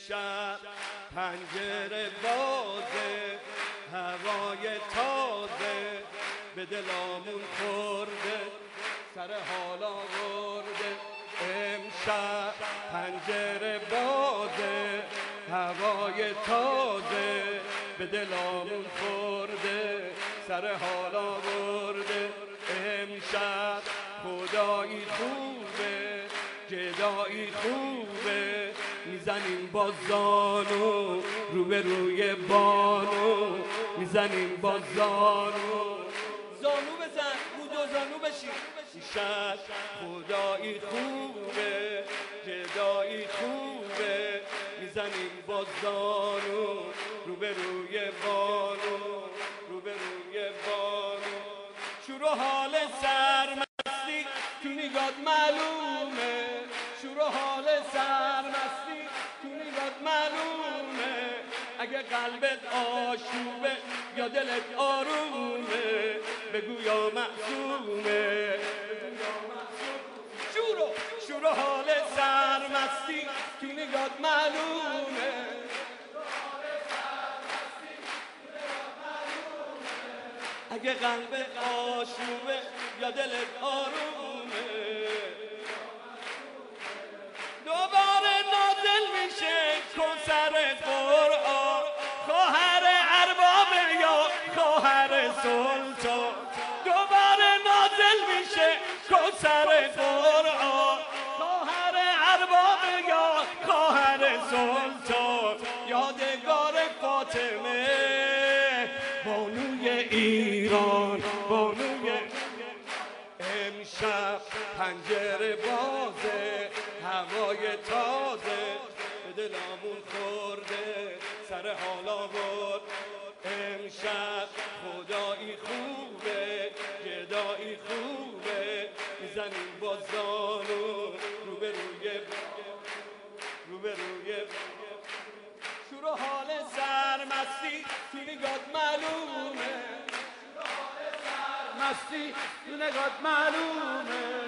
امشب پنجره بازه، هوای تازه به دلامون خورده، سر حال آورده. امشب پنجره بازه، هوای تازه به دلامون خورده، سر حال آورده. امشب خدایی خوبه، گدایی خوبه، میزنیم با زانو روبروی بانو، میزنیم با زانو. زانو بزن، دو زانو بشی. شب خدایی خوبه، گدایی خوبه، میزنیم با زانو روبروی بانو، روبروی بانو. شور و حال سرمستی تو نگات معلومه، شور و حال سرمستی تو نگات معلومه. اگه قلبت آشوبه یا دلت آرومه، بگو یا معصومه. شور و حال سرمستی تو نگات معلومه، اگه قلبت آشوبه یا دلت آرومه. دوباره نازل میشه کوثر قرآن، خواهر ارباب یا خواهر سلطان. دوباره نازل میشه کوثر قرآن، خواهر ارباب یا خواهر سلطان. یادگار فاطمه بانوی ایران، بانوی. امشب پنجره بازه، هوای تازه به دلامون خورده، سر حال آورد. امشب خدایی خوبه، گدایی خوبه، میزنیم با زانو روبروی شور و حال سرمستی تو نگات معلومه، مستی تو نگات معلومه.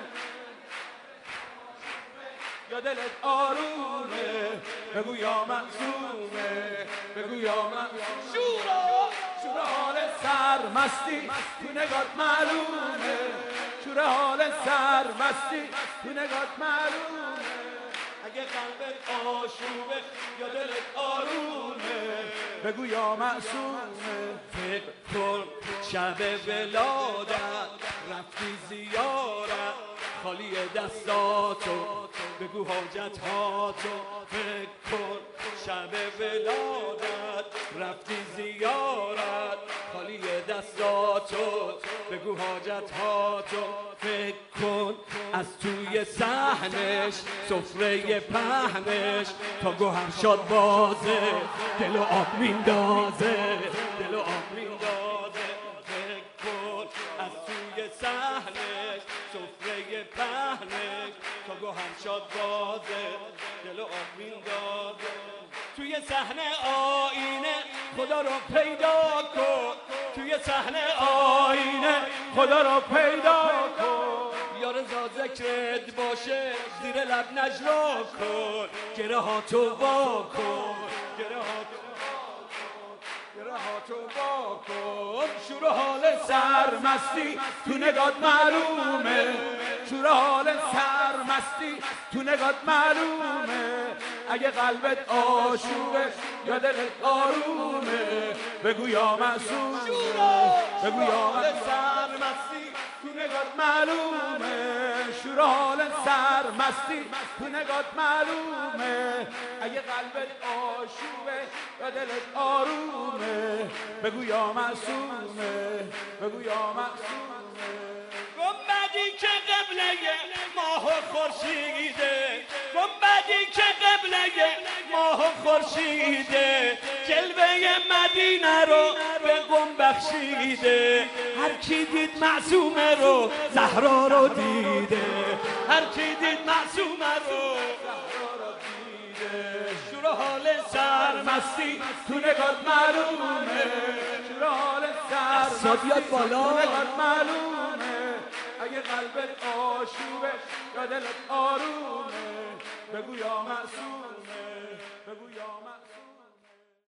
یا دلت آرومه، بگو یا معصومه، بگو یا معصومه. شور و حال سرمستی تو نگات معلومه، شور حال سرمستی تو نگات معلومه. اگه قلبت آشوبه یا دلت آرومه، بگو یا معصومه. فکر کن شب ولادت رفتی زیارت، خالی دستاتو بگو حاجت هاتو. فکر کن شب ولادت رفتی زیارت، خالی دستاتو بگو حاجت هاتو. فکر کن از توی صحنش سفره پهنش تا گوهر شاد بازه، دل و آب میندازه، دل و آب میندازه. فکر کن از توی صحنش سفره پهنش تا گوهر شاد بازه، دل و آب میندازه. توی صحنه آینه خدا رو پیدا کن، توی صحنه آینه خدا رو پیدا کن. یا رضا ذکرت باشه زیر لب نجوا کن، گره ها تو وا کن، گره ها تو وا کن. شور و حال سرمستی تو نگات معلومه، شور و حال سرمستی تو نگات معلومه. اگه قلبت آشوبه یا دلت آرومه، بگو یا معصومه، بگو یا سرمستی تو نگات معلومه. شور و حال سرمستی تو نگات معلومه. اگه قلبت آشوبه یا دلت آرومه، بگو یا معصومه، بگو یا معصومه. گنبدی که قبله ماه و خورشیده، گنبدی که قبله ماه و خورشیده، جلوه مدینه رو به قم بخشیده. هر کی دید معصومه رو زهرا رو دیده، هر کی دید معصومه رو زهرا رو دیده. شور و حال سرمستی تو نگات معلومه، شور و حال سرمستی تو نگات معلومه. اگه قلبت آشوبه یا دلت آرومه، بگو یا معصومه.